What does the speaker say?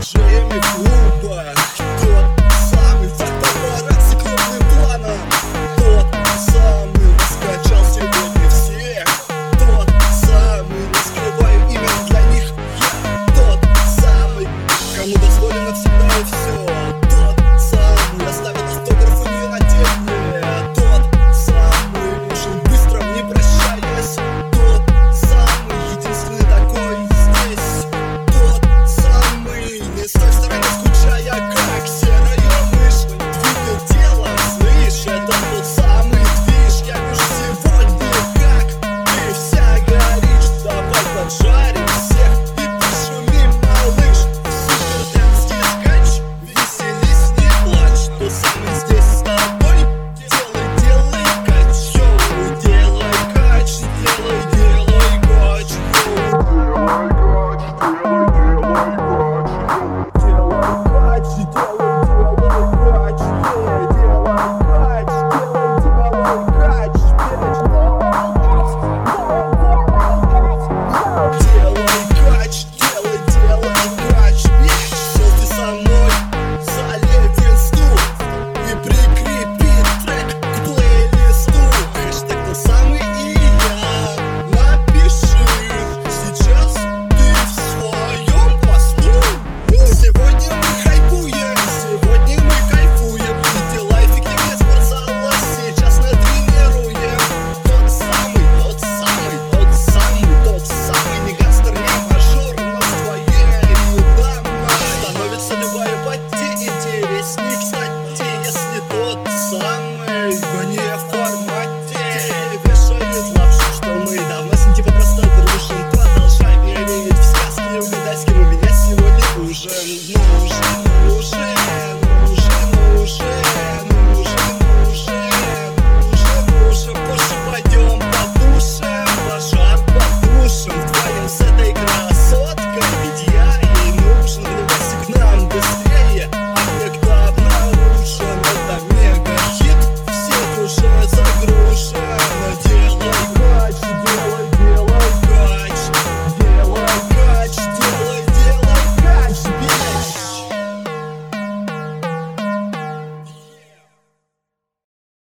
диджеями в клубах. Тот самый фотоаппарат с крупным планом. Тот самый раскачал сегодня всех. Тот самый, не скрываю имя для них я. Тот самый, кому дозволено всегда и все. Тот самый, оставил автограф у нее на теле. Тот самый, ушел быстро, не прощаясь. Тот самый, единственный такой здесь. Тот самый, не стой в стороне, скучая, как серая мышь. Двигай телом, слышь, это тот самый движ. Я вижу сегодня, как ты вся горишь. Давай поджарим всех и пошумим, малыш. Супер дэнс, веселись, не плачь. Тот самый здесь с тобой. Делай кач, йоу. Делай кач, делай кач, йоу. Делай кач, делай кач, делай кач, Что ты со мной? Залей инсту и прикрепи трек к плейлисту. Хэштег тот самый и я. Напиши, сейчас ты в своем посту. Сегодня мы хайпуем, сегодня мы кайфуем. Эти лайфики без спортзала сейчас натренируем. Тот самый, тот самый, тот самый, тот самый. Не гангстер, не мажор, но с твоей дамой становится любая пати интересней. Кстати, если тот самый не в формате вешает лапшу, что мы давно с ним типа просто дружим. Продолжай верить в сказки, угадай, с кем у меня сегодня ужин нужен.